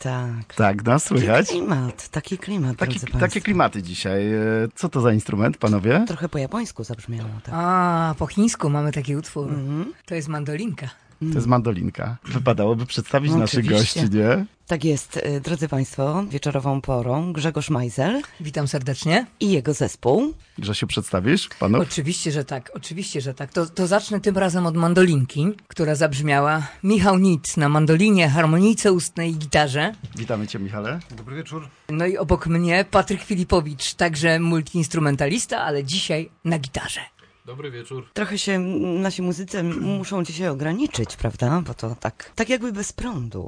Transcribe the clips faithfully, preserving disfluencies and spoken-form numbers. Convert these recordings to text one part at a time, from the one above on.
Tak. Tak, nas słychać. Taki klimat, taki klimat, Taki, drodzy państwo. takie klimaty dzisiaj. E, Co to za instrument, panowie? Trochę po japońsku zabrzmiało. Tak. A, po chińsku mamy taki utwór. Mhm. To jest mandolinka. To jest mandolinka. Wypadałoby przedstawić No, naszych oczywiście. gości, nie? Tak jest, y, drodzy państwo, wieczorową porą Grzegorz Majzel Witam serdecznie. i jego zespół. Grzesiu, przedstawisz panów? Oczywiście, że tak, oczywiście, że tak. To, to zacznę tym razem od mandolinki, która zabrzmiała. Michał Nic na mandolinie, harmonijce ustnej i gitarze. Witamy cię, Michale. Dobry wieczór. No i obok mnie Patryk Filipowicz, także multiinstrumentalista, ale dzisiaj na gitarze. Dobry wieczór. Trochę się nasi muzycy muszą dzisiaj ograniczyć, prawda? Bo to tak, tak jakby bez prądu.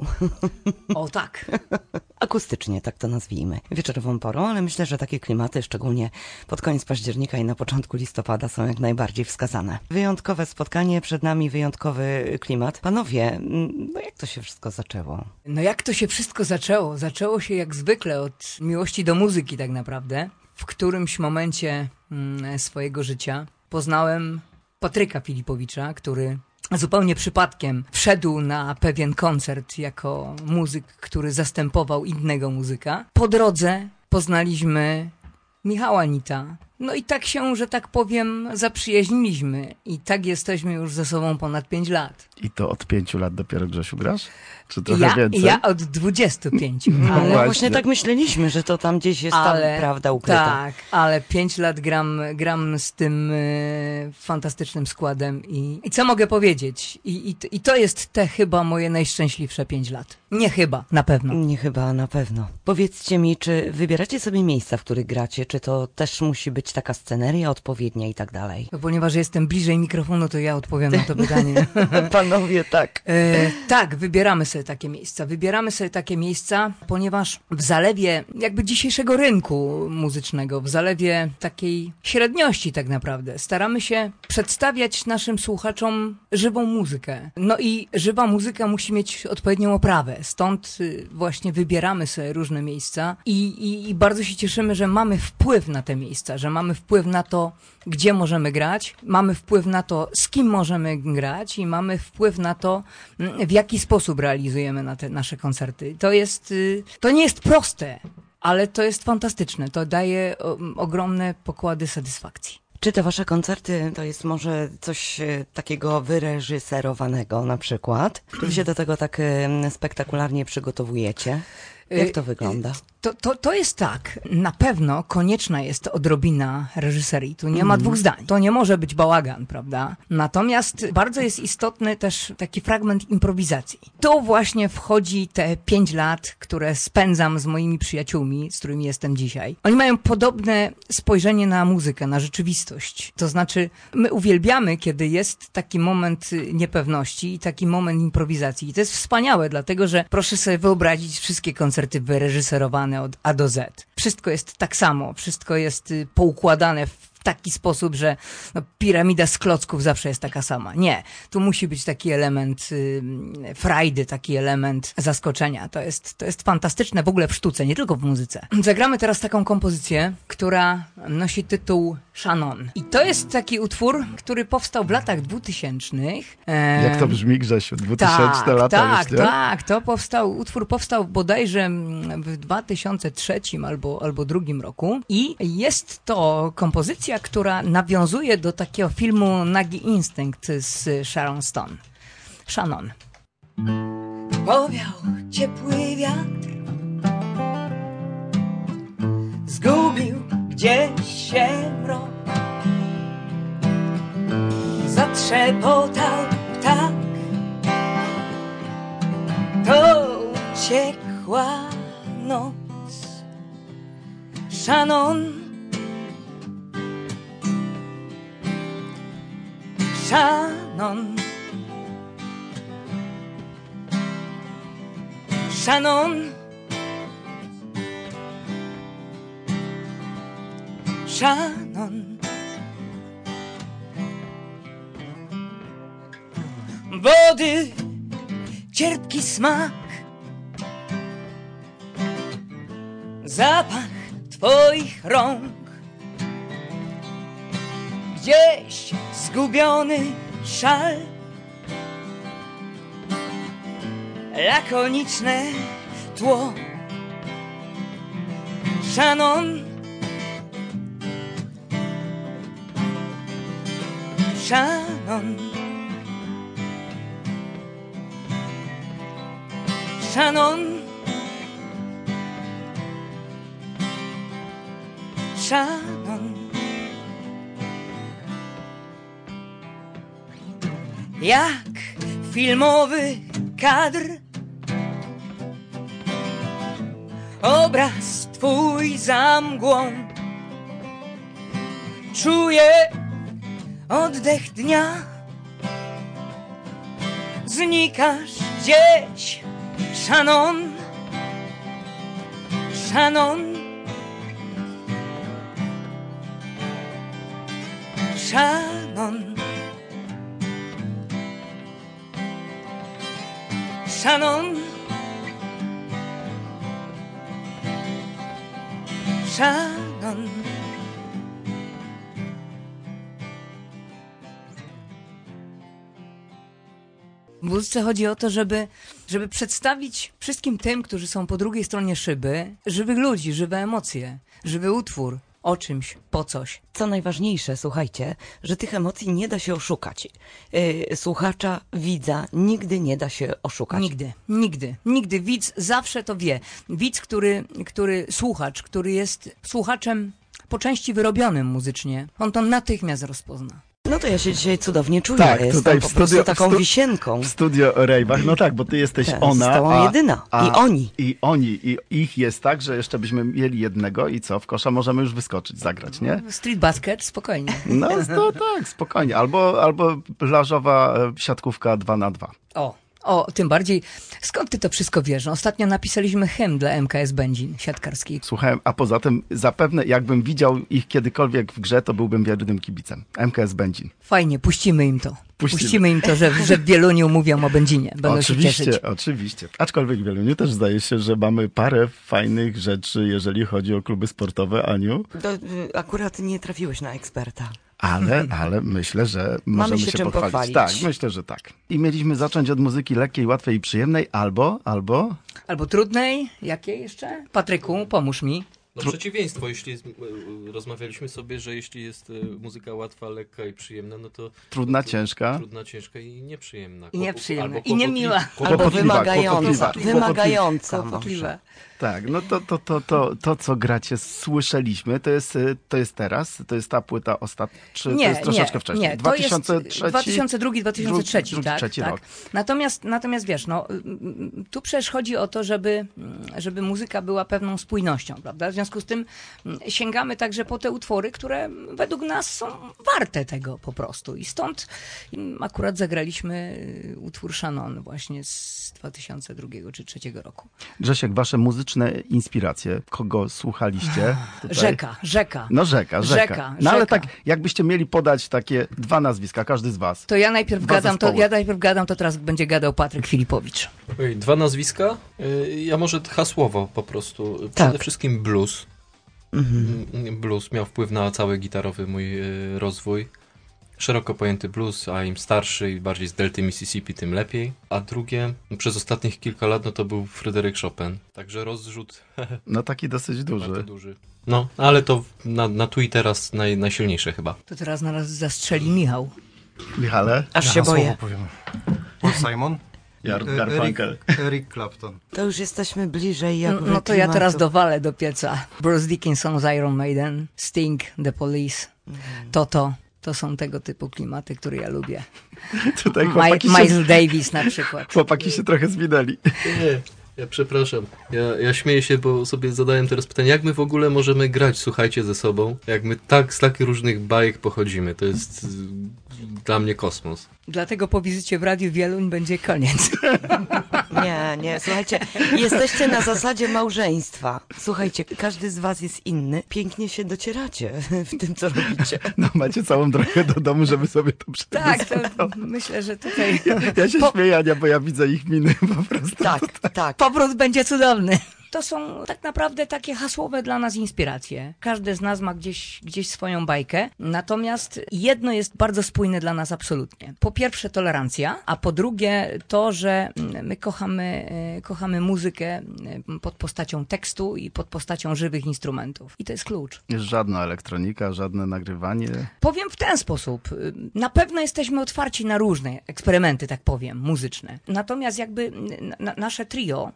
O tak. Akustycznie, tak to nazwijmy. Wieczorową porą, ale myślę, że takie klimaty, szczególnie pod koniec października i na początku listopada, są jak najbardziej wskazane. Wyjątkowe spotkanie, przed nami wyjątkowy klimat. Panowie, no jak to się wszystko zaczęło? No jak to się wszystko zaczęło? Zaczęło się jak zwykle od miłości do muzyki tak naprawdę. W którymś momencie mm, swojego życia poznałem Patryka Filipowicza, który zupełnie przypadkiem wszedł na pewien koncert jako muzyk, który zastępował innego muzyka. Po drodze poznaliśmy Michała Nita. No i tak się, że tak powiem, zaprzyjaźniliśmy. I tak jesteśmy już ze sobą ponad pięć lat. I to od pięciu lat dopiero, Grzesiu, grasz? Czy trochę Ja, więcej? ja od dwudziestu pięciu. No Ale właśnie. właśnie tak myśleliśmy, że to tam gdzieś jest Ale- tam prawda ukryta. Tak, ale pięć lat gram, gram z tym e, fantastycznym składem i, i co mogę powiedzieć? I, i, I to jest te chyba moje najszczęśliwsze pięć lat. Nie chyba, na pewno. Nie chyba, na pewno. Powiedzcie mi, czy wybieracie sobie miejsca, w których gracie, czy to też musi być taka sceneria odpowiednia i tak dalej? No, ponieważ jestem bliżej mikrofonu, to ja odpowiem na to pytanie. Panowie, tak. E, tak, wybieramy sobie takie miejsca. Wybieramy sobie takie miejsca, ponieważ w zalewie jakby dzisiejszego rynku muzycznego, w zalewie takiej średniości tak naprawdę, staramy się przedstawiać naszym słuchaczom żywą muzykę. No i żywa muzyka musi mieć odpowiednią oprawę. Stąd y, właśnie wybieramy sobie różne miejsca i, i, i bardzo się cieszymy, że mamy wpływ na te miejsca, że mamy wpływ na to, gdzie możemy grać, mamy wpływ na to, z kim możemy grać i mamy wpływ na to, mm, w jaki sposób realizujemy na te nasze koncerty. To jest, y, to nie jest proste, ale to jest fantastyczne. To daje o, ogromne pokłady satysfakcji. Czy te wasze koncerty to jest może coś e, takiego wyreżyserowanego na przykład? Czy wy się do tego tak e, spektakularnie przygotowujecie? Jak to wygląda? To, to, to jest tak, na pewno konieczna jest odrobina reżyserii, tu nie ma dwóch zdań, to nie może być bałagan, prawda? Natomiast bardzo jest istotny też taki fragment improwizacji. Tu właśnie wchodzi te pięć lat, które spędzam z moimi przyjaciółmi, z którymi jestem dzisiaj. Oni mają podobne spojrzenie na muzykę, na rzeczywistość. To znaczy, my uwielbiamy, kiedy jest taki moment niepewności i taki moment improwizacji. I to jest wspaniałe, dlatego że proszę sobie wyobrazić wszystkie koncerty wyreżyserowane od A do Z. Wszystko jest tak samo, wszystko jest y, poukładane w taki sposób, że no, piramida z klocków zawsze jest taka sama. Nie, tu musi być taki element y, frajdy, taki element zaskoczenia. To jest, to jest fantastyczne w ogóle w sztuce, nie tylko w muzyce. Zagramy teraz taką kompozycję, która nosi tytuł Shannon. I to jest taki utwór, który powstał w latach dwutysięcznych. E, Jak to brzmi, Grzesiu? dwutysięczne tak, lata tak, już, nie? tak, to powstał, utwór powstał bodajże w dwa tysiące trzecim albo, albo drugim roku i jest to kompozycja, która nawiązuje do takiego filmu Nagi Instynkt z Sharon Stone. Shannon. Powiał ciepły wiatr, zgubił gdzieś się mrok, zatrzepotał ptak, to uciekła noc. Shannon, Shannon, Shannon, Shannon. Wody, cierpki smak, zapach twoich rąk, gdzieś zgubiony szal, lakoniczne tło. Shannon, Shannon, Shannon, Shannon. Jak filmowy kadr, obraz twój za mgłą. Czuję oddech dnia, znikasz gdzieś. Shannon, Shannon, Shannon, Shannon, Shannon. W muzyce chodzi o to, żeby, żeby przedstawić wszystkim tym, którzy są po drugiej stronie szyby, żywych ludzi, żywe emocje, żywy utwór o czymś, po coś. Co najważniejsze, słuchajcie, że tych emocji nie da się oszukać. Yy, słuchacza, widza nigdy nie da się oszukać. Nigdy, nigdy, nigdy. Widz zawsze to wie. Widz, który, który słuchacz, który jest słuchaczem po części wyrobionym muzycznie, on to natychmiast rozpozna. No to ja się dzisiaj cudownie czuję. Tak, Jestem tutaj w po studio- prostu taką w stu- wisienką. W studio o rejwach, no tak, bo ty jesteś Tak, ona, z tobą a, jedyna. a, I oni. I oni, i ich jest tak, że jeszcze byśmy mieli jednego i co, w kosza możemy już wyskoczyć, zagrać, nie? Street basket, spokojnie. No, no tak, spokojnie. Albo, albo plażowa e, siatkówka dwa na dwa. O, o, tym bardziej. Skąd ty to wszystko wiesz? No, ostatnio napisaliśmy hymn dla M K S Będzin siatkarskiej. Słuchałem, a poza tym zapewne jakbym widział ich kiedykolwiek w grze, to byłbym wiernym kibicem. M K S Będzin. Fajnie, puścimy im to. Puścimy. Puścimy im to, że, że w Wieluniu mówią o Będzinie. Będą się cieszyć. Oczywiście, oczywiście. Aczkolwiek w Wieluniu też zdaje się, że mamy parę fajnych rzeczy, jeżeli chodzi o kluby sportowe, Aniu. To, y, akurat nie trafiłeś na eksperta. Ale, ale myślę, że możemy się się, czym pochwalić. pochwalić. Tak, myślę, że tak. I mieliśmy zacząć od muzyki lekkiej, łatwej i przyjemnej, albo, albo... Albo trudnej. Jakiej jeszcze? Patryku, pomóż mi. No przeciwieństwo, jeśli jest, e, rozmawialiśmy sobie, że jeśli jest e, muzyka łatwa, lekka i przyjemna, no to... Trudna, to, ciężka. Trudna, ciężka i nieprzyjemna. I nieprzyjemna. Albo I niemiła. kłopotliwa. Albo Kłopotliwa, wymagająca. kłopotliwa. Wymagająca. Kłopotliwe. Tak, no to, to, to, to, to, co gracie, słyszeliśmy, to jest, y, to jest teraz? To jest ta płyta ostatnia? Czy to jest troszeczkę nie, wcześniej? Nie, dwa to tysiące trzeci? jest dwa tysiące drugi, dwa tysiące trzeci, drugi, tak, trzeci tak. rok. Natomiast, natomiast wiesz, no, tu przecież chodzi o to, żeby, żeby muzyka była pewną spójnością, prawda? W związku z tym sięgamy także po te utwory, które według nas są warte tego po prostu. I stąd akurat zagraliśmy utwór Shannon właśnie z dwa tysiące drugiego czy trzeciego roku. Grzesiek, wasze muzyczne inspiracje, kogo słuchaliście? Tutaj? Rzeka, rzeka. No rzeka, rzeka. Rzeka, No ale rzeka. tak, jakbyście mieli podać takie dwa nazwiska, każdy z was. To ja najpierw Dwa gadam, to, zespoły. ja najpierw gadam, to teraz będzie gadał Patryk Filipowicz. Ojej, dwa nazwiska? E, Ja może hasłowo po prostu. Przede Tak. wszystkim blues. Mhm. Mm, Blues miał wpływ na cały gitarowy mój e, rozwój. Szeroko pojęty blues, a im starszy i bardziej z delty Mississippi, tym lepiej. A drugie, no, przez ostatnich kilka lat, no to był Fryderyk Chopin. Także rozrzut No taki dosyć duży. bardzo duży. No, ale to na, na tu i teraz naj, najsilniejsze chyba. To teraz na nas zastrzeli Michał. Michale? Aż się boję. Powiem. Paul Simon, Jar, e- Garfunkel. Eric, Eric Clapton. To już jesteśmy bliżej No, jakby no to ja klimatu. teraz dowalę do pieca. Bruce Dickinson z Iron Maiden, Sting, The Police, Toto. To są tego typu klimaty, które ja lubię. Tutaj Mi- chłopaki się, Miles Davis na przykład. chłopaki się trochę zwinęli. Nie, ja przepraszam. Ja, ja śmieję się, bo sobie zadałem teraz pytanie, jak my w ogóle możemy grać, słuchajcie, ze sobą, jak my tak z takich różnych bajek pochodzimy. To jest y, dla mnie kosmos. Dlatego po wizycie w Radiu Wieluń będzie koniec. Nie, nie, słuchajcie, jesteście na zasadzie małżeństwa. Słuchajcie, każdy z was jest inny. Pięknie się docieracie w tym, co robicie. No macie całą drogę do domu, żeby sobie to Tak, przedyskutować. to myślę, że tutaj Ja się Po- śmieję, Ania, bo ja widzę ich miny po prostu. Tak, tak. powrót będzie cudowny. To są tak naprawdę takie hasłowe dla nas inspiracje. Każdy z nas ma gdzieś, gdzieś swoją bajkę, natomiast jedno jest bardzo spójne dla nas absolutnie. Po pierwsze tolerancja, a po drugie to, że my kochamy, kochamy muzykę pod postacią tekstu i pod postacią żywych instrumentów. I to jest klucz. Żadna elektronika, żadne nagrywanie. Powiem w ten sposób. Na pewno jesteśmy otwarci na różne eksperymenty, tak powiem, muzyczne. Natomiast jakby na, nasze trio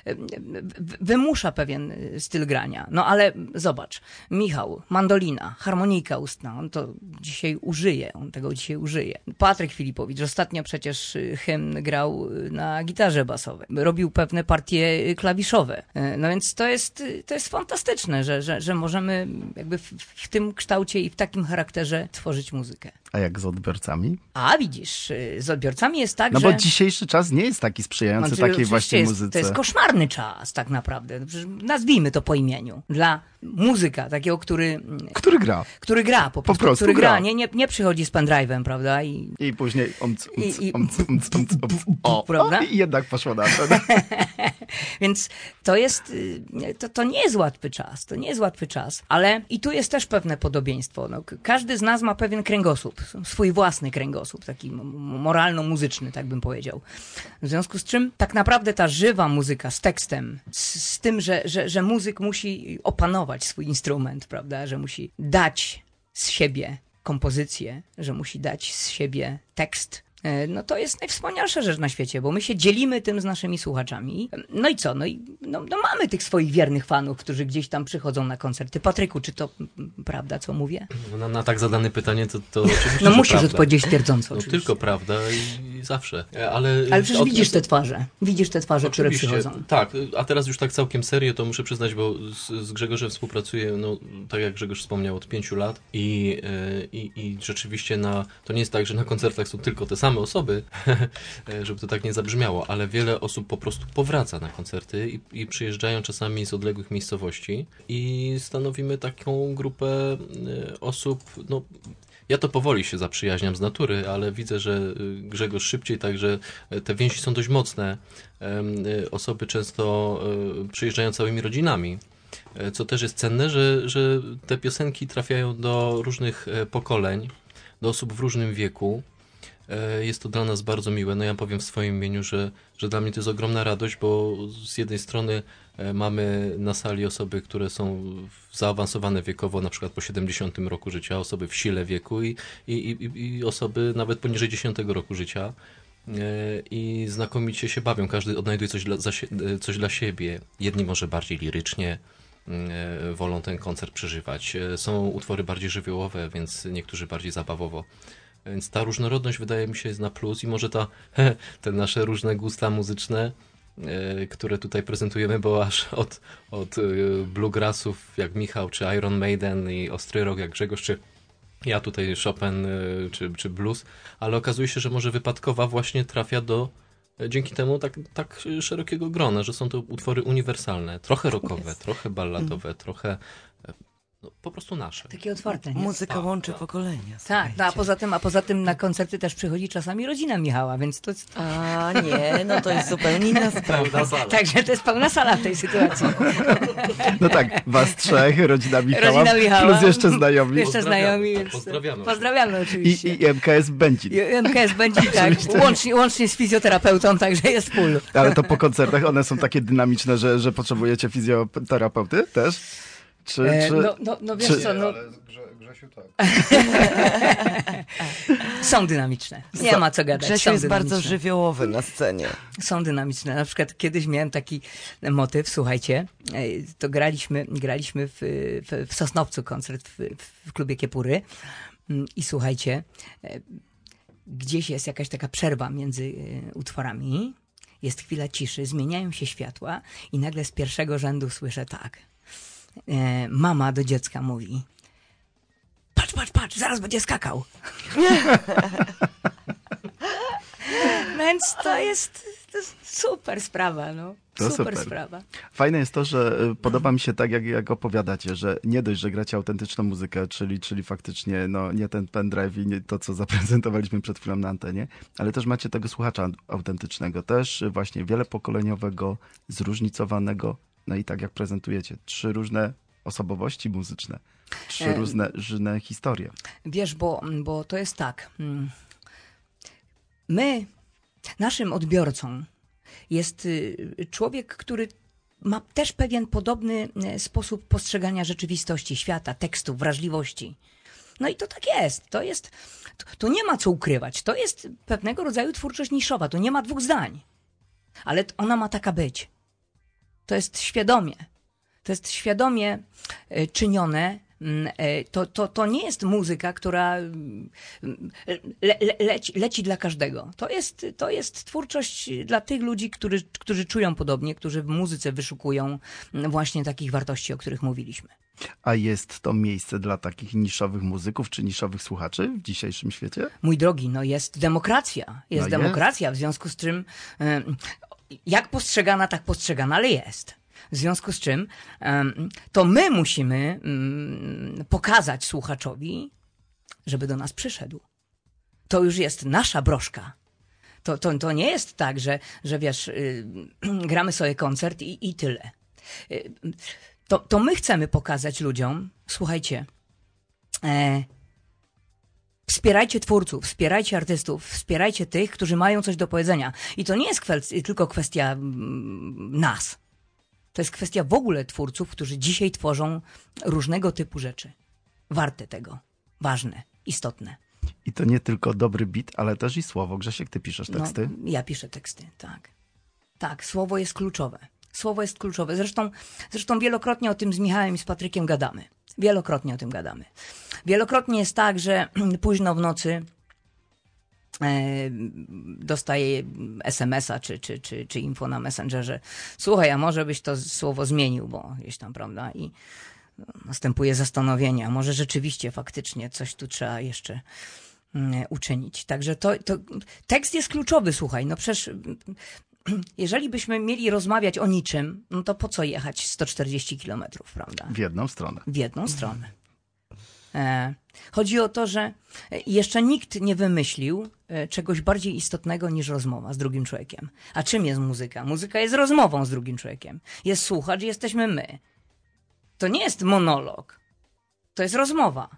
wymusza pewien styl grania. No ale zobacz, Michał, mandolina, harmonika ustna, on to dzisiaj użyje, on tego dzisiaj użyje. Patryk Filipowicz ostatnio przecież hymn grał na gitarze basowej. Robił pewne partie klawiszowe. No więc to jest, to jest fantastyczne, że, że, że możemy jakby w, w tym kształcie i w takim charakterze tworzyć muzykę. A jak z odbiorcami? A widzisz, z odbiorcami jest tak, no że... bo dzisiejszy czas nie jest taki sprzyjający Znaczy, takiej właśnie jest, muzyce. To jest koszmarny czas tak naprawdę. Nazwijmy to po imieniu. Dla muzyka, takiego, który... Który gra. Który gra, po prostu. Po prostu który gra. gra. Nie, nie, nie przychodzi z pendrive'em, prawda? I, I później umc, umc, I- i- umc, umc, umc, umc. O, Prawda? o, i jednak poszło na to. Więc to jest, y, to, to nie jest łatwy czas, to nie jest łatwy czas, ale i tu jest też pewne podobieństwo. No, k- każdy z nas ma pewien kręgosłup, swój własny kręgosłup, taki m- moralno-muzyczny, tak bym powiedział. W związku z czym tak naprawdę ta żywa muzyka z tekstem, z, z tym, że, że, że muzyk musi opanować swój instrument, prawda, że musi dać z siebie kompozycję, że musi dać z siebie tekst, no to jest najwspanialsza rzecz na świecie, bo my się dzielimy tym z naszymi słuchaczami. No i co? No i no, no mamy tych swoich wiernych fanów, którzy gdzieś tam przychodzą na koncerty. Patryku, czy to m, prawda, co mówię? Na, na tak zadane pytanie to, to oczywiście, No że musisz prawda. odpowiedzieć twierdząco No oczywiście. tylko prawda i, i zawsze. Ale, Ale przecież od- widzisz te twarze. Widzisz te twarze, które Oczywiście, przychodzą. tak, a teraz już tak całkiem serio, to muszę przyznać, bo z, z Grzegorzem współpracuję, no tak jak Grzegorz wspomniał, od pięciu lat i, i, i rzeczywiście na, to nie jest tak, że na koncertach są tylko te same osoby, żeby to tak nie zabrzmiało, ale wiele osób po prostu powraca na koncerty i, i przyjeżdżają czasami z odległych miejscowości i stanowimy taką grupę y, osób, no ja to powoli się zaprzyjaźniam z natury, ale widzę, że y, Grzegorz szybciej, także te więzi są dość mocne. Y, osoby często y, przyjeżdżają całymi rodzinami, y, co też jest cenne, że, że te piosenki trafiają do różnych y, pokoleń, do osób w różnym wieku. Jest to dla nas bardzo miłe. No ja powiem w swoim imieniu, że, że dla mnie to jest ogromna radość, bo z jednej strony mamy na sali osoby, które są zaawansowane wiekowo, na przykład po siedemdziesiątym roku życia, osoby w sile wieku i, i, i, i osoby nawet poniżej dziesiątego roku życia. I znakomicie się bawią. Każdy odnajduje coś dla, coś dla siebie. Jedni może bardziej lirycznie wolą ten koncert przeżywać. Są utwory bardziej żywiołowe, więc niektórzy bardziej zabawowo. Więc ta różnorodność wydaje mi się jest na plus i może ta, te nasze różne gusta muzyczne, e, które tutaj prezentujemy, bo aż od, od e, bluegrassów jak Michał, czy Iron Maiden i ostry rock jak Grzegorz, czy ja tutaj Chopin, e, czy, czy blues, ale okazuje się, że może wypadkowa właśnie trafia do e, dzięki temu tak, tak szerokiego grona, że są to utwory uniwersalne, trochę rockowe, trochę balladowe, mm. trochę e, no, po prostu nasze. Takie otwarte, nie? Muzyka Tak, łączy tak. pokolenia. Tak, no, a poza tym, a poza tym na koncerty też przychodzi czasami rodzina Michała, więc to jest... A nie, no to jest zupełnie inna sprawa. Także to jest pełna sala w tej sytuacji. No tak, was trzech, rodzina Michała, Rodzina Michała. plus jeszcze znajomi. Jeszcze znajomi, więc Pozdrawiamy. pozdrawiamy I, oczywiście. i M K S Będzin. I M K S będzie tak, łącznie, łącznie z fizjoterapeutą, także jest full. Ale to po koncertach one są takie dynamiczne, że, że potrzebujecie fizjoterapeuty też? Czy, E, czy... no, no, no wiesz czy- co, no, Ale Grze, Grzesiu tak. są dynamiczne. Nie ma co gadać. Grzesiu są jest bardzo dynamiczne. żywiołowy na scenie. Są dynamiczne. Na przykład kiedyś miałem taki motyw, słuchajcie, e, to graliśmy, graliśmy w, w, w Sosnowcu koncert w, w klubie Kiepury Mm, i słuchajcie, e, gdzieś jest jakaś taka przerwa między e, utworami, jest chwila ciszy, zmieniają się światła i nagle z pierwszego rzędu słyszę tak. E, mama do dziecka mówi: patrz, patrz, patrz, zaraz będzie skakał. Więc to jest, to jest super sprawa, no. To Super, super. sprawa. Fajne jest to, że y, podoba mi się tak, jak, jak opowiadacie, że nie dość, że gracie autentyczną muzykę, czyli, czyli faktycznie no, nie ten pendrive i nie to, co zaprezentowaliśmy przed chwilą na antenie, ale też macie tego słuchacza autentycznego, też y, właśnie wielopokoleniowego, zróżnicowanego, No i tak jak prezentujecie, trzy różne osobowości muzyczne, trzy E, różne, różne historie. Wiesz, bo, bo to jest tak. mm, My, naszym odbiorcą jest y, człowiek, który ma też pewien podobny y, sposób postrzegania rzeczywistości, świata, tekstów, wrażliwości. No i to tak jest. To jest, to, to nie ma co ukrywać. To jest pewnego rodzaju twórczość niszowa. To nie ma dwóch zdań. Ale t- ona ma taka być. To jest świadomie. To jest świadomie e, czynione. Mm, e, To, to, to nie jest muzyka, która mm, le, le, leci, leci dla każdego. To jest, to jest twórczość dla tych ludzi, którzy, którzy czują podobnie, którzy w muzyce wyszukują mm, właśnie takich wartości, o których mówiliśmy. A jest to miejsce dla takich niszowych muzyków czy niszowych słuchaczy w dzisiejszym świecie? Mój drogi, no jest demokracja. Jest No demokracja, w związku z czym em, jak postrzegana, tak postrzegana, ale jest. W związku z czym em, to my musimy mm, pokazać słuchaczowi, żeby do nas przyszedł. To już jest nasza broszka. To, to, to nie jest tak, że, że wiesz, y, gramy sobie koncert i, i tyle. Y, to, to my chcemy pokazać ludziom, słuchajcie, e, wspierajcie twórców, wspierajcie artystów, wspierajcie tych, którzy mają coś do powiedzenia. I to nie jest kwestia, tylko kwestia mm, nas. To jest kwestia w ogóle twórców, którzy dzisiaj tworzą różnego typu rzeczy. Warte tego. Ważne, istotne. I to nie tylko dobry beat, ale też i słowo. Grzesiek, ty piszesz teksty? No, ja piszę teksty, tak. Tak, słowo jest kluczowe. Słowo jest kluczowe. Zresztą, zresztą wielokrotnie o tym z Michałem i z Patrykiem gadamy. Wielokrotnie o tym gadamy. Wielokrotnie jest tak, że późno w nocy e, dostaję es em es a czy, czy, czy, czy info na Messengerze. Słuchaj, a może byś to słowo zmienił, bo gdzieś tam, prawda? I następuje zastanowienie, a może rzeczywiście, faktycznie coś tu trzeba jeszcze mm, uczynić. Także to, to tekst jest kluczowy, słuchaj. No przecież jeżeli byśmy mieli rozmawiać o niczym, no to po co jechać sto czterdzieści kilometrów, prawda? W jedną stronę. W jedną stronę. E, chodzi o to, że jeszcze nikt nie wymyślił e, czegoś bardziej istotnego niż rozmowa z drugim człowiekiem. A czym jest muzyka? Muzyka jest rozmową z drugim człowiekiem. Jest słuchacz, jesteśmy my. To nie jest monolog. To jest rozmowa.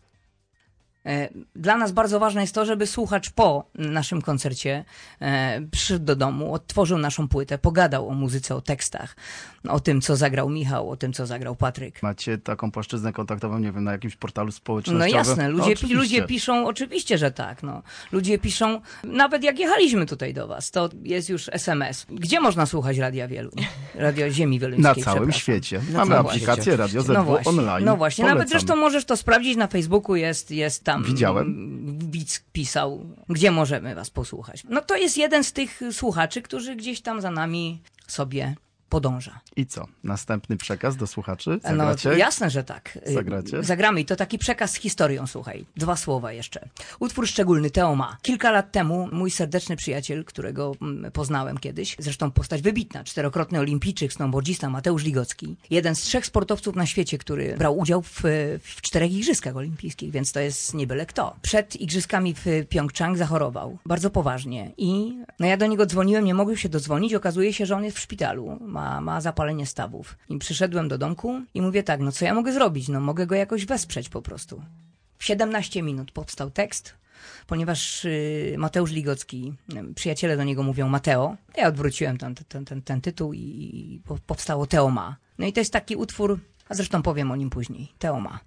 E, Dla nas bardzo ważne jest to, żeby słuchacz po naszym koncercie e, przyszedł do domu, odtworzył naszą płytę, pogadał o muzyce, o tekstach, o tym, co zagrał Michał, o tym, co zagrał Patryk. Macie taką płaszczyznę kontaktową, nie wiem, na jakimś portalu No społecznościowym? jasne, ludzie, oczywiście. ludzie piszą, oczywiście, że tak. No. Ludzie piszą, nawet jak jechaliśmy tutaj do was, to jest już es em es. Gdzie można słuchać Radia Wieluń? Radio Ziemi Wieluńskiej, Na całym przepraszam. świecie. Na Mamy całym aplikację świecie. Radio Z W No właśnie, online. no właśnie. Nawet Polecamy. zresztą możesz to sprawdzić na Facebooku, jest, jest tam. Widziałem. Widz pisał, gdzie możemy was posłuchać. No to jest jeden z tych słuchaczy, którzy gdzieś tam za nami sobie podąża. I co? Następny przekaz do słuchaczy? No Zagracie? jasne, że tak. Zagracie? Zagramy i to taki przekaz z historią, słuchaj. Dwa słowa jeszcze. Utwór szczególny, Teoma. Kilka lat temu mój serdeczny przyjaciel, którego mm, poznałem kiedyś, zresztą postać wybitna, czterokrotny olimpijczyk, snowboardzista Mateusz Ligocki. Jeden z trzech sportowców na świecie, który brał udział w, w czterech igrzyskach olimpijskich, więc to jest nie byle kto. Przed igrzyskami w Pjongczang zachorował. Bardzo poważnie. I no ja do niego dzwoniłem, nie mogłem się dodzwonić. Okazuje się, że on jest w szpitalu. Ma, ma zapalenie stawów. I przyszedłem do domku i mówię tak, no co ja mogę zrobić? No mogę go jakoś wesprzeć po prostu. W siedemnaście minut powstał tekst, ponieważ y, Mateusz Ligocki, y, przyjaciele do niego mówią Mateo. Ja odwróciłem ten, ten, ten, ten tytuł i, i po- powstało Teoma. No i to jest taki utwór, a zresztą powiem o nim później. Teoma.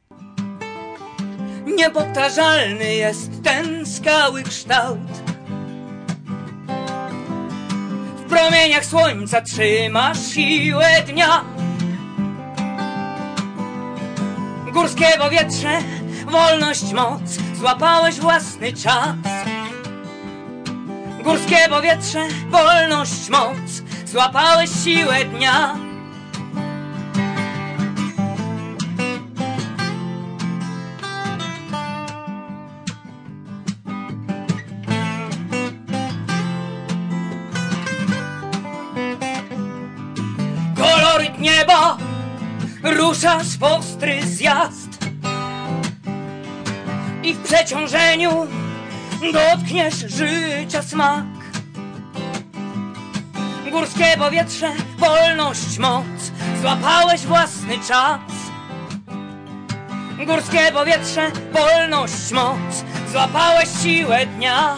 Niepowtarzalny jest ten skały kształt. W promieniach słońca trzymasz siłę dnia. Górskie powietrze, wolność, moc, złapałeś własny czas. Górskie powietrze, wolność, moc, złapałeś siłę dnia. Koloryt nieba, ruszasz w ostry zjazd i w przeciążeniu dotkniesz życia smak. Górskie powietrze, wolność, moc, złapałeś własny czas. Górskie powietrze, wolność, moc, złapałeś siłę dnia.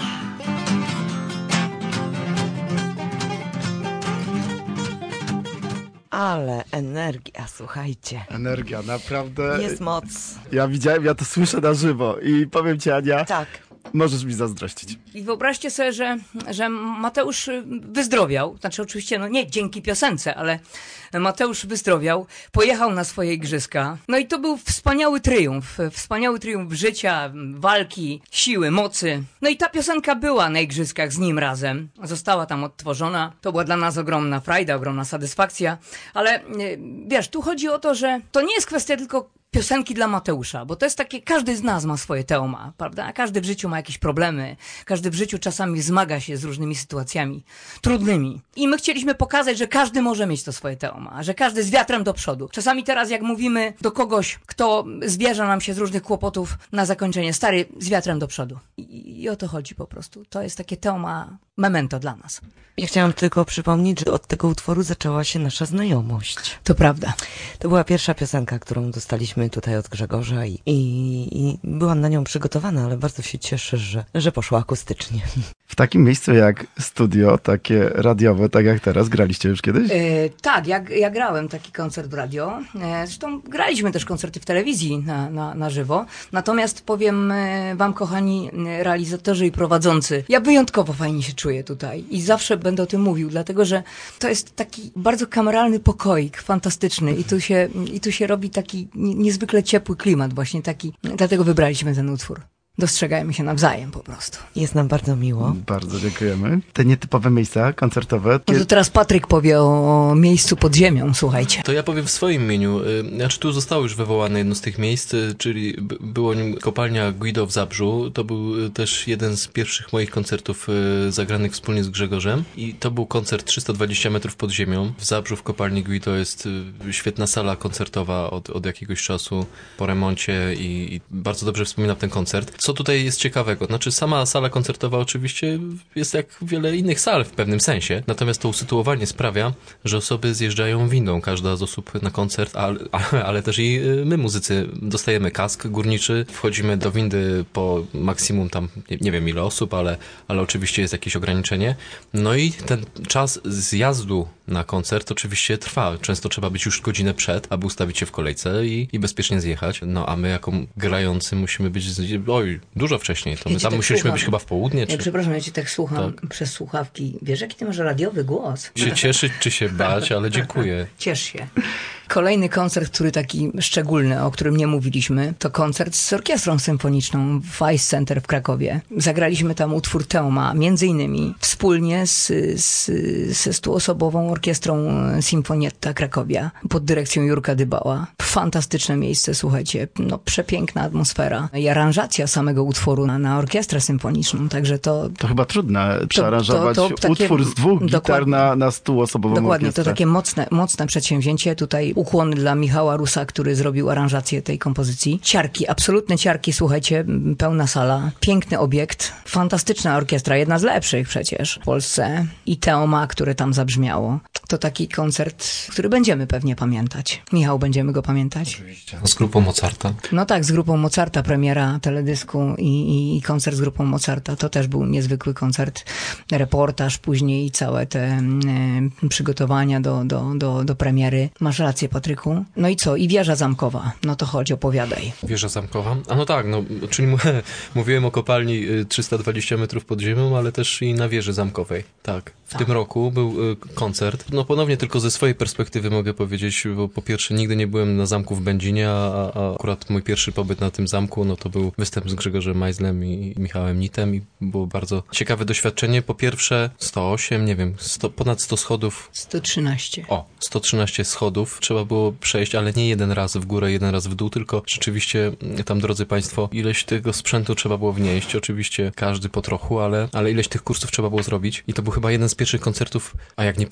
Ale energia, słuchajcie. Energia, naprawdę. Jest moc. Ja widziałem, ja to słyszę na żywo i powiem ci, Ania, Tak. możesz mi zazdrościć. I wyobraźcie sobie, że, że Mateusz wyzdrowiał, znaczy oczywiście no nie dzięki piosence, ale Mateusz wyzdrowiał, pojechał na swoje igrzyska. No i to był wspaniały triumf, wspaniały triumf życia, walki, siły, mocy. No i ta piosenka była na igrzyskach z nim razem. Została tam odtworzona. To była dla nas ogromna frajda, ogromna satysfakcja. Ale wiesz, tu chodzi o to, że to nie jest kwestia tylko piosenki dla Mateusza, bo to jest takie, każdy z nas ma swoje teoma, prawda? Każdy w życiu ma jakieś problemy, każdy w życiu czasami zmaga się z różnymi sytuacjami trudnymi. I my chcieliśmy pokazać, że każdy może mieć to swoje teoma, że każdy z wiatrem do przodu. Czasami teraz jak mówimy do kogoś, kto zwierza nam się z różnych kłopotów na zakończenie, stary, z wiatrem do przodu. I, i o to chodzi po prostu. To jest takie teoma, memento dla nas. Ja chciałam tylko przypomnieć, że od tego utworu zaczęła się nasza znajomość. To prawda. To była pierwsza piosenka, którą dostaliśmy tutaj od Grzegorza i, i, i byłam na nią przygotowana, ale bardzo się cieszę, że, że poszła akustycznie. W takim miejscu jak studio, takie radiowe, tak jak teraz, graliście już kiedyś? E, tak, ja, ja grałem taki koncert w radio. E, zresztą graliśmy też koncerty w telewizji na, na, na żywo. Natomiast powiem e, wam, kochani realizatorzy i prowadzący, ja wyjątkowo fajnie się czuję tutaj i zawsze będę o tym mówił, dlatego że to jest taki bardzo kameralny pokoik, fantastyczny i tu się, i tu się robi taki niezwykle ciepły klimat, właśnie taki, dlatego wybraliśmy ten utwór. Dostrzegajmy się nawzajem po prostu. Jest nam bardzo miło. Bardzo dziękujemy. Te nietypowe miejsca koncertowe. No to teraz Patryk powie o miejscu pod ziemią, słuchajcie. To ja powiem w swoim imieniu. Znaczy tu zostało już wywołane jedno z tych miejsc, czyli było nim kopalnia Guido w Zabrzu. To był też jeden z pierwszych moich koncertów zagranych wspólnie z Grzegorzem. I to był koncert trzysta dwadzieścia metrów pod ziemią. W Zabrzu w kopalni Guido jest świetna sala koncertowa od, od jakiegoś czasu po remoncie i, i bardzo dobrze wspominam ten koncert. Co tutaj jest ciekawego? Znaczy sama sala koncertowa oczywiście jest jak wiele innych sal w pewnym sensie, natomiast to usytuowanie sprawia, że osoby zjeżdżają windą, każda z osób na koncert, ale, ale też i my muzycy dostajemy kask górniczy, wchodzimy do windy po maksimum tam, nie, nie wiem ile osób, ale, ale oczywiście jest jakieś ograniczenie. No i ten czas zjazdu na koncert oczywiście trwa. Często trzeba być już godzinę przed, aby ustawić się w kolejce i, i bezpiecznie zjechać. No a my jako grający musimy być, oj, dużo wcześniej. To my Ja tam tak musieliśmy słucham. być chyba w południe. Czy... Ja, przepraszam, ja cię tak słucham Tak. przez słuchawki. Wiesz, jaki ty masz radiowy głos? Się cieszyć czy się bać, ale dziękuję. Ciesz się. Kolejny koncert, który taki szczególny, o którym nie mówiliśmy, to koncert z orkiestrą symfoniczną w Ice Center w Krakowie. Zagraliśmy tam utwór Teoma, między innymi wspólnie z, z, ze stuosobową orkiestrą Sinfonietta Krakowia pod dyrekcją Jurka Dybała. Fantastyczne miejsce, słuchajcie, no przepiękna atmosfera i aranżacja samego utworu na, na orkiestrę symfoniczną, także to... To chyba trudne przearanżować to- to takie- utwór z dwóch gitar dokładnie. na, na stuosobową Dokładnie, orkiestrę. to takie mocne, mocne przedsięwzięcie. Tutaj ukłony dla Michała Rusa, który zrobił aranżację tej kompozycji. Ciarki, absolutne ciarki, słuchajcie, pełna sala, piękny obiekt, fantastyczna orkiestra, jedna z lepszych przecież w Polsce i Teoma, które tam zabrzmiało. To taki koncert, który będziemy pewnie pamiętać. Michał, będziemy go pamiętać? Oczywiście. Z grupą Mozarta. No tak, z grupą Mozarta, premiera teledysku i, i, i koncert z grupą Mozarta. To też był niezwykły koncert, reportaż później i całe te e, przygotowania do, do, do, do premiery. Masz rację, Patryku. No i co? I wieża zamkowa. No to chodź, opowiadaj. Wieża zamkowa. A no tak, no, czyli mu- mówiłem o kopalni y, trzysta dwadzieścia metrów pod ziemią, ale też i na wieży zamkowej. Tak. W Tak. tym roku był y, koncert. No ponownie tylko ze swojej perspektywy mogę powiedzieć, bo po pierwsze nigdy nie byłem na zamku w Będzinie, a, a akurat mój pierwszy pobyt na tym zamku, no to był występ z Grzegorzem Majzlem i Michałem Nitem i było bardzo ciekawe doświadczenie. Po pierwsze sto osiem, nie wiem, sto, ponad sto schodów. sto trzynaście. O, sto trzynaście schodów trzeba było przejść, ale nie jeden raz w górę, jeden raz w dół, tylko rzeczywiście tam, drodzy Państwo, ileś tego sprzętu trzeba było wnieść. Oczywiście każdy po trochu, ale, ale ileś tych kursów trzeba było zrobić. I to był chyba jeden z pierwszych koncertów, a jak nie pierwszy w życiu,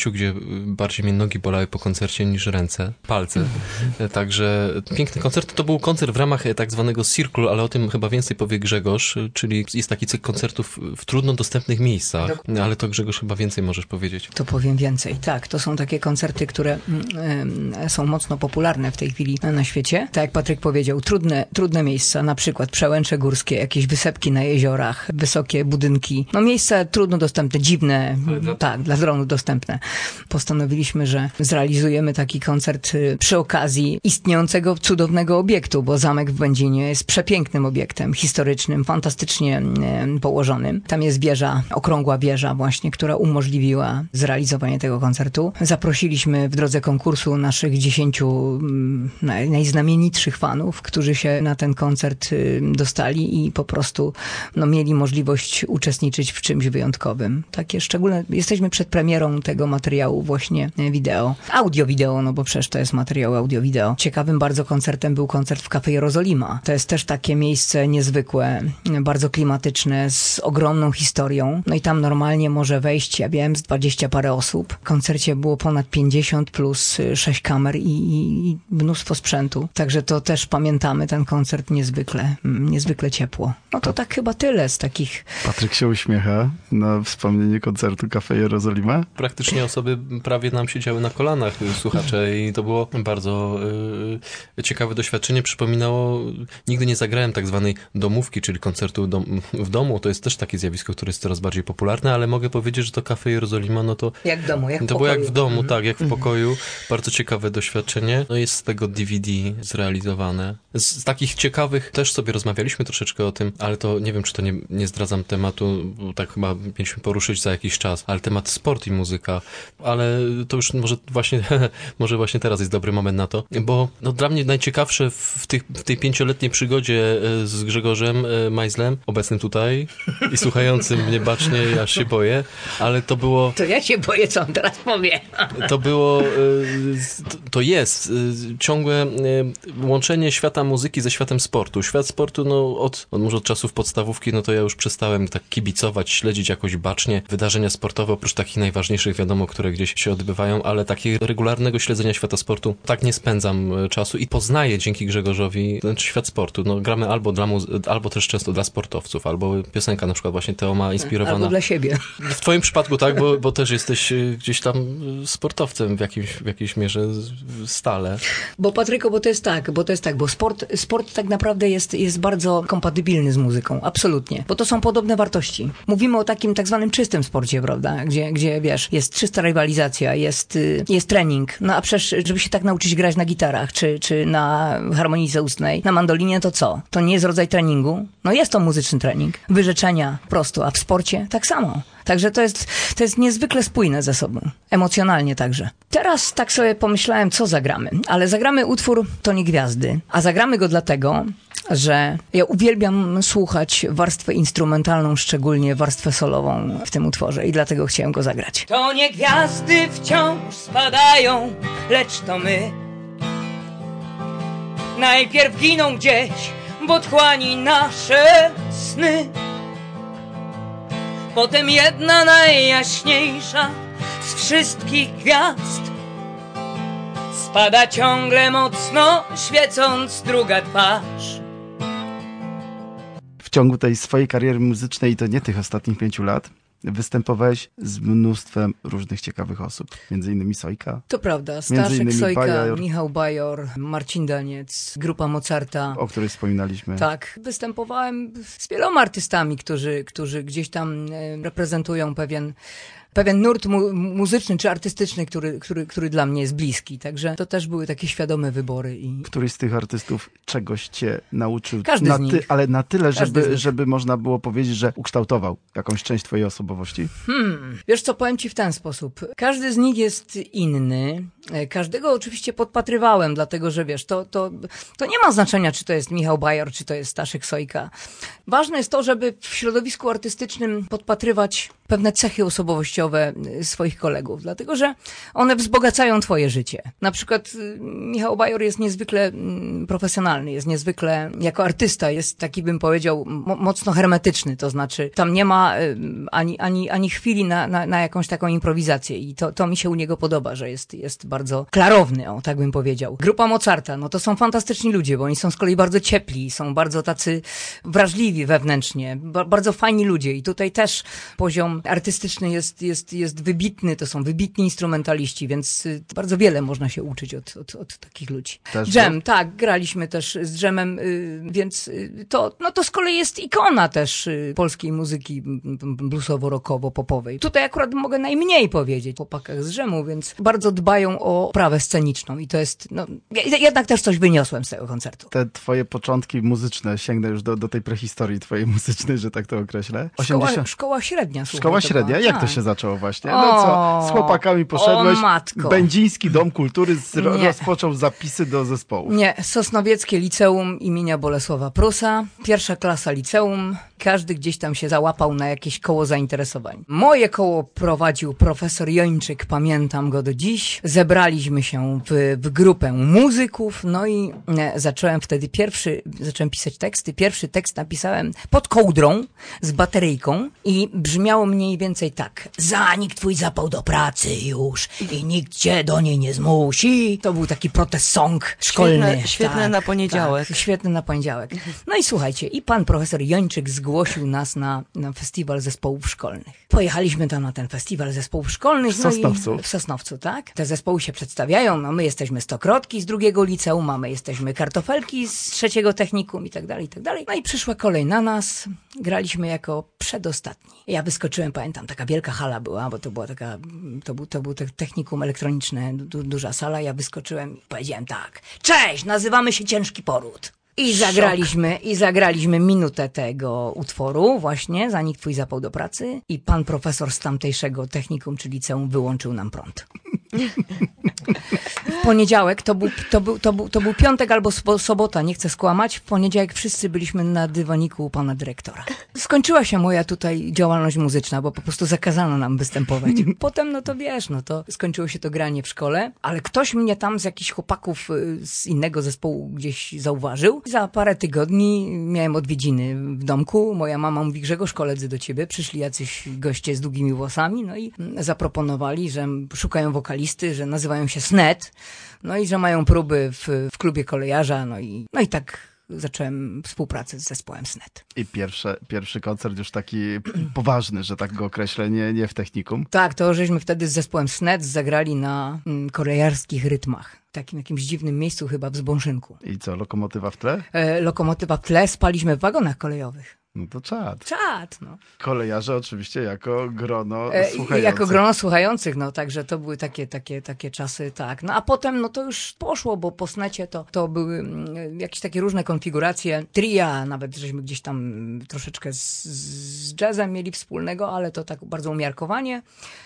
życiu, gdzie bardziej mnie nogi bolały po koncercie niż ręce, palce. Także piękny koncert. To był koncert w ramach tak zwanego Circle, ale o tym chyba więcej powie Grzegorz, czyli jest taki cykl koncertów w trudno dostępnych miejscach, ale to Grzegorz chyba więcej możesz powiedzieć. To powiem więcej. Tak, to są takie koncerty, które y, są mocno popularne w tej chwili na świecie. Tak jak Patryk powiedział, trudne, trudne miejsca, na przykład przełęcze górskie, jakieś wysepki na jeziorach, wysokie budynki. No miejsca trudno dostępne, dziwne, dla... tak, dla dronu dostępne. Postanowiliśmy, że zrealizujemy taki koncert przy okazji istniejącego cudownego obiektu, bo zamek w Będzinie jest przepięknym obiektem, historycznym, fantastycznie położonym. Tam jest wieża, okrągła wieża właśnie, która umożliwiła zrealizowanie tego koncertu. Zaprosiliśmy w drodze konkursu naszych dziesięciu najznamienitszych fanów, którzy się na ten koncert dostali i po prostu no, mieli możliwość uczestniczyć w czymś wyjątkowym. Takie szczególne, jesteśmy przed premierą tego materiału właśnie wideo. Audio-wideo, no bo przecież to jest materiał audio-wideo. Ciekawym bardzo koncertem był koncert w Cafe Jerozolima. To jest też takie miejsce niezwykłe, bardzo klimatyczne, z ogromną historią. No i tam normalnie może wejść, ja wiem, z dwadzieścia parę osób. W koncercie było ponad pięćdziesiąt plus sześć kamer i, i, i mnóstwo sprzętu. Także to też pamiętamy ten koncert niezwykle, niezwykle ciepło. No to tak chyba tyle z takich... Patryk się uśmiecha na wspomnienie koncertu Cafe Jerozolima. Praktycznie osoby prawie nam siedziały na kolanach, słuchacze, i to było bardzo y, ciekawe doświadczenie. Przypominało, nigdy nie zagrałem tak zwanej domówki, czyli koncertu dom, w domu. To jest też takie zjawisko, które jest coraz bardziej popularne, ale mogę powiedzieć, że to Cafe Jerozolima, no to... Jak w domu, jak w To pokoju. było jak w domu, mhm. tak, jak w pokoju. Bardzo ciekawe doświadczenie. No jest z tego D V D zrealizowane. Z, z takich ciekawych też sobie rozmawialiśmy troszeczkę o tym, ale to nie wiem, czy to nie, nie zdradzam tematu, bo tak chyba mieliśmy poruszyć za jakiś czas, ale temat sport i muzyka, ale to już może właśnie, może właśnie teraz jest dobry moment na to, bo no, dla mnie najciekawsze w, tych, w tej pięcioletniej przygodzie z Grzegorzem Majzlem, obecnym tutaj i słuchającym mnie bacznie, ja się boję, ale to było... To ja się boję, co on teraz powie. To było, to jest ciągłe łączenie świata muzyki ze światem sportu. Świat sportu, no od, od może od czasów podstawówki, no to ja już przestałem tak kibicować, śledzić jakoś bacznie wydarzenia sportowe, oprócz takich najważniejszych, wiadomo, które gdzieś się odbywają, ale takiego regularnego śledzenia świata sportu tak nie spędzam czasu i poznaję dzięki Grzegorzowi ten świat sportu. No gramy albo dla muzy- albo też często dla sportowców, albo piosenka na przykład właśnie Teoma inspirowana. Albo dla siebie. W twoim przypadku tak, bo, bo też jesteś gdzieś tam sportowcem w jakimś, w jakiejś mierze stale. Bo Patryko, bo to jest tak, bo to jest tak, bo sport, sport tak naprawdę jest, jest bardzo kompatybilny z muzyką, absolutnie, bo to są podobne wartości. Mówimy o takim tak zwanym czystym sporcie, prawda, gdzie, gdzie wiesz, jest czysta rywalizacja, jest, jest trening, no a przecież, żeby się tak nauczyć grać na gitarach, czy, czy na harmonice ustnej, na mandolinie, to co? To nie jest rodzaj treningu? No jest to muzyczny trening, wyrzeczenia prosto, a w sporcie tak samo. Także to jest, to jest niezwykle spójne ze sobą. Emocjonalnie także. Teraz tak sobie pomyślałem, co zagramy. Ale zagramy utwór To nie gwiazdy. A zagramy go dlatego, że ja uwielbiam słuchać warstwę instrumentalną, szczególnie warstwę solową w tym utworze. I dlatego chciałem go zagrać. To nie gwiazdy wciąż spadają, lecz to my. Najpierw giną gdzieś w otchłani nasze sny. Potem jedna najjaśniejsza z wszystkich gwiazd spada ciągle mocno, świecąc druga twarz. W ciągu tej swojej kariery muzycznej, i to nie tych ostatnich pięciu lat, występowałeś z mnóstwem różnych ciekawych osób. Między innymi Sojka. To prawda. Między Staszek innymi Sojka, Bajor. Michał Bajor, Marcin Daniec, grupa Mozarta. O której wspominaliśmy. Tak. Występowałem z wieloma artystami, którzy, którzy gdzieś tam reprezentują pewien pewien nurt mu- muzyczny czy artystyczny, który, który, który dla mnie jest bliski. Także to też były takie świadome wybory. I... Któryś z tych artystów czegoś cię nauczył, Każdy na z nich. ty, ale na tyle, Każdy z żeby, nich. żeby można było powiedzieć, że ukształtował jakąś część twojej osobowości? Hmm. Wiesz co, powiem ci w ten sposób. Każdy z nich jest inny. Każdego oczywiście podpatrywałem, dlatego że wiesz, to, to, to nie ma znaczenia, czy to jest Michał Bajor, czy to jest Staszek Sojka. Ważne jest to, żeby w środowisku artystycznym podpatrywać pewne cechy osobowościowe swoich kolegów, dlatego że one wzbogacają twoje życie. Na przykład Michał Bajor jest niezwykle profesjonalny, jest niezwykle, jako artysta jest taki, bym powiedział, mo- mocno hermetyczny, to znaczy tam nie ma ani, ani, ani chwili na, na, na jakąś taką improwizację i to, to mi się u niego podoba, że jest, jest bardzo klarowny, o tak bym powiedział. Grupa Mozarta, no to są fantastyczni ludzie, bo oni są z kolei bardzo ciepli, są bardzo tacy wrażliwi wewnętrznie, ba- bardzo fajni ludzie i tutaj też poziom artystyczny jest, jest, jest wybitny, to są wybitni instrumentaliści, więc y, bardzo wiele można się uczyć od, od, od takich ludzi. Też Dżem, był? tak, graliśmy też z Dżemem, y, więc y, to, no to z kolei jest ikona też y, polskiej muzyki bluesowo-rockowo-popowej. Tutaj akurat mogę najmniej powiedzieć o chłopakach z Dżemu, więc bardzo dbają o prawę sceniczną i to jest, no, jednak też coś wyniosłem z tego koncertu. Te twoje początki muzyczne, sięgnę już do, do tej prehistorii twojej muzycznej, że tak to określę. Szkoła, osiemdziesiąt szkoła średnia. Słuchaj, Szkoła to średnia? była, Jak to tak. się zaczęło właśnie? O, No co, z chłopakami poszedłeś, o matko. Będziński Dom Kultury z, ro, Nie. rozpoczął zapisy do zespołów. Nie, Sosnowieckie Liceum imienia Bolesława Prusa, pierwsza klasa liceum, każdy gdzieś tam się załapał na jakieś koło zainteresowań. Moje koło prowadził profesor Jończyk, pamiętam go do dziś. Zebraliśmy się w, w grupę muzyków, no i e, zacząłem wtedy pierwszy, zacząłem pisać teksty. Pierwszy tekst napisałem pod kołdrą z bateryjką i brzmiało mniej więcej tak. Zanik twój zapał do pracy już i nikt cię do niej nie zmusi. To był taki protest song szkolny. Świetne, świetne na poniedziałek. Tak, świetny na poniedziałek. No i słuchajcie, i pan profesor Jończyk zgłosił nas na, na festiwal zespołów szkolnych. Pojechaliśmy tam na ten festiwal zespołów szkolnych. W Sosnowcu. No i w Sosnowcu, tak? Te zespoły się przedstawiają, no my jesteśmy stokrotki z drugiego liceum, mamy jesteśmy kartofelki z trzeciego technikum i tak dalej, i tak dalej. No i przyszła kolej na nas, graliśmy jako przedostatni. Ja wyskoczyłem, pamiętam, taka wielka hala była, bo to była taka, to był, to był te technikum elektroniczne, du, duża sala, ja wyskoczyłem i powiedziałem tak, cześć, nazywamy się Ciężki Poród. I zagraliśmy, i zagraliśmy minutę tego utworu właśnie, Zanik twój zapał do pracy i pan profesor z tamtejszego technikum czy liceum wyłączył nam prąd. W poniedziałek, to był, to był, to był, to był piątek albo sobota, nie chcę skłamać, w poniedziałek wszyscy byliśmy na dywaniku u pana dyrektora. Skończyła się moja tutaj działalność muzyczna, bo po prostu zakazano nam występować. Potem, no to wiesz, no to skończyło się to granie w szkole, ale ktoś mnie tam z jakichś chłopaków z innego zespołu gdzieś zauważył. Za parę tygodni miałem odwiedziny w domku. Moja mama mówi, Grzegorz, koledzy do ciebie. Przyszli jacyś goście z długimi włosami, no i zaproponowali, że szukają wokalisty, że nazywają się Snet, no i że mają próby w, w klubie kolejarza, no i, no i tak zacząłem współpracę z zespołem Snet. I pierwsze, pierwszy koncert już taki poważny, że tak go określę, nie, nie w technikum. Tak, to żeśmy wtedy z zespołem Snet zagrali na mm, kolejarskich rytmach. W takim jakimś dziwnym miejscu chyba w Zbąszynku. I co, lokomotywa w tle? E, lokomotywa w tle, spaliśmy w wagonach kolejowych. No to czad. Czad, no. Kolejarze oczywiście jako grono E, słuchających. jako grono słuchających, no także to były takie, takie, takie czasy, tak. No a potem, no to już poszło, bo po Snecie to, to były mm, jakieś takie różne konfiguracje. Tria, nawet żeśmy gdzieś tam troszeczkę z, z jazzem mieli wspólnego, ale to tak bardzo umiarkowanie.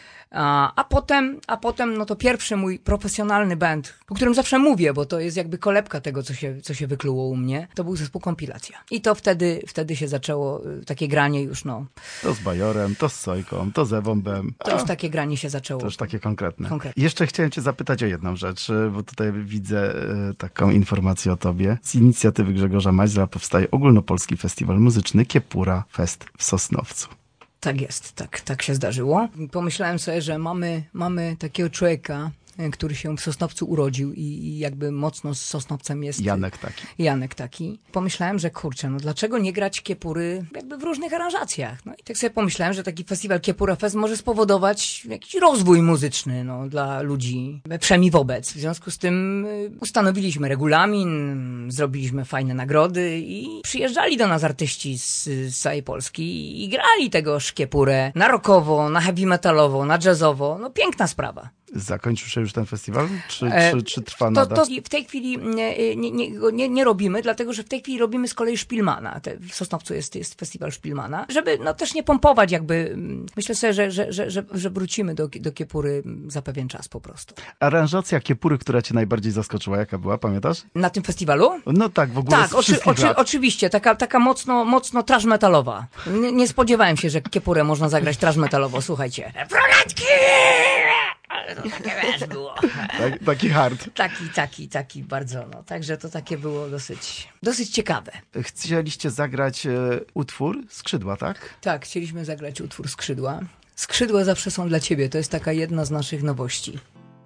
A, a potem, a potem, no to pierwszy mój profesjonalny band, o którym zawsze mówię, bo to jest jakby kolebka tego, co się, co się wykluło u mnie, to był zespół Kompilacja. I to wtedy, wtedy się zaczęło y, takie granie już, no. To z Bajorem, to z Sojką, to z Ewą Bem. To już takie granie się zaczęło. To już takie konkretne. Konkretne. Jeszcze chciałem cię zapytać o jedną rzecz, bo tutaj widzę e, taką informację o tobie. Z inicjatywy Grzegorza Maźla powstaje ogólnopolski festiwal muzyczny Kiepura Fest w Sosnowcu. Tak jest, tak, tak się zdarzyło. Pomyślałem sobie, że mamy, mamy takiego człowieka, który się w Sosnowcu urodził i, i jakby mocno z Sosnowcem jest... Janek taki. Janek taki. Pomyślałem, że kurczę, no dlaczego nie grać Kiepury jakby w różnych aranżacjach? No i tak sobie pomyślałem, że taki festiwal Kiepura Fest może spowodować jakiś rozwój muzyczny, no, dla ludzi we wszemi wobec. W związku z tym y, ustanowiliśmy regulamin, zrobiliśmy fajne nagrody i przyjeżdżali do nas artyści z, z całej Polski i, i grali tego Kiepurę na rockowo, na heavy metalowo, na jazzowo. No piękna sprawa. Zakończył się już ten festiwal? Czy, E, czy, czy trwa To, nadal? to w tej chwili nie, nie, nie, nie, nie robimy, dlatego że w tej chwili robimy z kolei Szpilmana. Te, w Sosnowcu jest, jest festiwal Szpilmana. Żeby no, też nie pompować jakby, myślę sobie, że, że, że, że, że wrócimy do, do Kiepury za pewien czas po prostu. Aranżacja Kiepury, która cię najbardziej zaskoczyła, jaka była, pamiętasz? Na tym festiwalu? No tak, w ogóle Tak, z oczy, wszystkich oczy, lat. oczywiście, taka, taka mocno, mocno trash metalowa. Nie, nie spodziewałem się, że Kiepurę można zagrać trash metalowo, słuchajcie. Prolatki! Ale to takie wiesz było. Tak, taki hard. Taki, taki, taki bardzo, no. Także to takie było dosyć, dosyć ciekawe. Chcieliście zagrać e, utwór Skrzydła, tak? Tak, chcieliśmy zagrać utwór Skrzydła. Skrzydła zawsze są dla ciebie, to jest taka jedna z naszych nowości.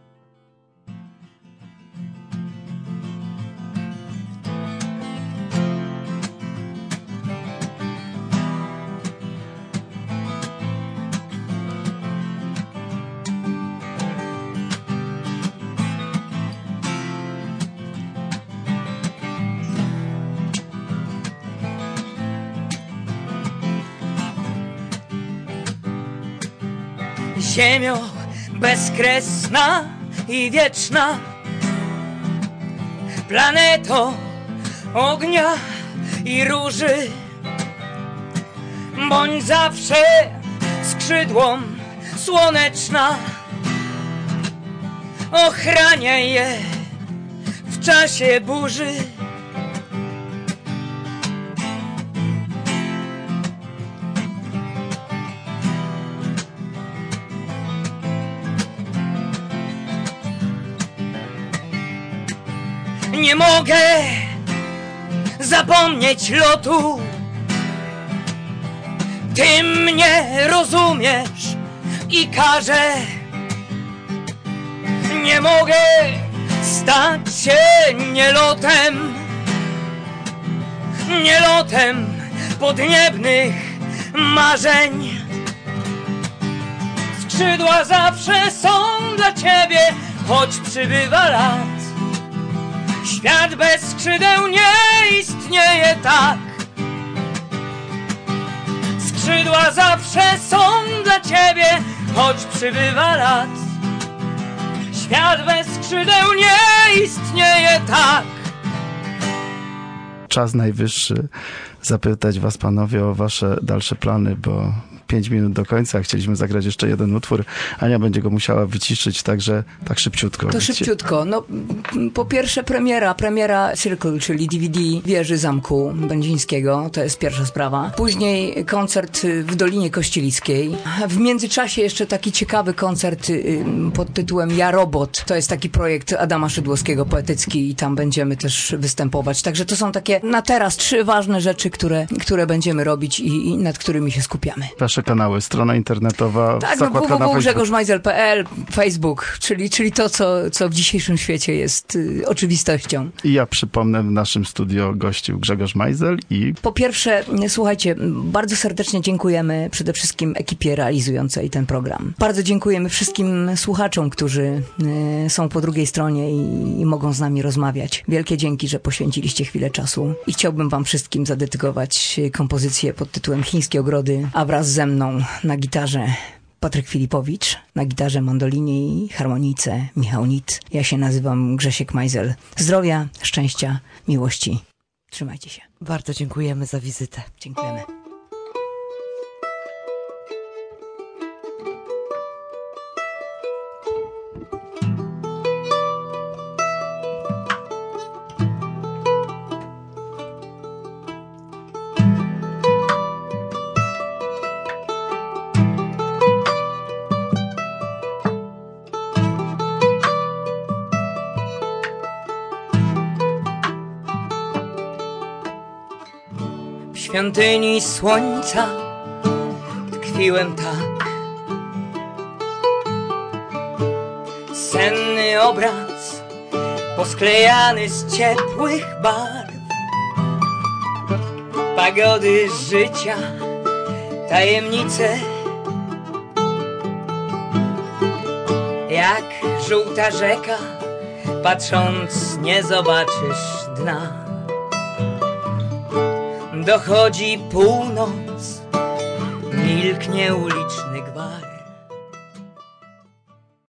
Ziemio bezkresna i wieczna, planeto ognia i róży, bądź zawsze skrzydłom słoneczna, ochraniaj je w czasie burzy. Nie mogę zapomnieć lotu. Ty mnie rozumiesz i każę. Nie mogę stać się nielotem, nielotem podniebnych marzeń. Skrzydła zawsze są dla ciebie, choć przybywa lat. Świat bez skrzydeł nie istnieje tak. Skrzydła zawsze są dla ciebie, choć przybywa lat. Świat bez skrzydeł nie istnieje tak. Czas najwyższy zapytać was, panowie, o wasze dalsze plany, bo pięć minut do końca, chcieliśmy zagrać jeszcze jeden utwór. Ania będzie go musiała wyciszyć, także tak szybciutko. To szybciutko. No, po pierwsze premiera, premiera Circle, czyli D V D Wieży Zamku Będzińskiego, to jest pierwsza sprawa. Później koncert w Dolinie Kościelickiej. W międzyczasie jeszcze taki ciekawy koncert pod tytułem Ja Robot. To jest taki projekt Adama Szydłowskiego, poetycki, i tam będziemy też występować. Także to są takie na teraz trzy ważne rzeczy, które, które będziemy robić i, i nad którymi się skupiamy. Wasze kanały, strona internetowa, tak, no, zakładka na w w w Facebooku. Grzegorz Majzel kropka p l, Facebook, czyli, czyli to, co, co w dzisiejszym świecie jest y, oczywistością. I ja przypomnę, w naszym studio gościł Grzegorz Majzel i... Po pierwsze, słuchajcie, bardzo serdecznie dziękujemy przede wszystkim ekipie realizującej ten program. Bardzo dziękujemy wszystkim słuchaczom, którzy y, są po drugiej stronie i, i mogą z nami rozmawiać. Wielkie dzięki, że poświęciliście chwilę czasu. I chciałbym wam wszystkim zadedykować kompozycję pod tytułem Chińskie Ogrody, a wraz ze mną na gitarze Patryk Filipowicz, na gitarze, mandolinie i harmonijce Michał Nit. Ja się nazywam Grzesiek Majzel. Zdrowia, szczęścia, miłości. Trzymajcie się. Bardzo dziękujemy za wizytę. Dziękujemy. W świątyni słońca tkwiłem tak. Senny obraz posklejany z ciepłych barw, pagody życia, tajemnice. Jak żółta rzeka, patrząc nie zobaczysz dna. Dochodzi północ, milknie uliczna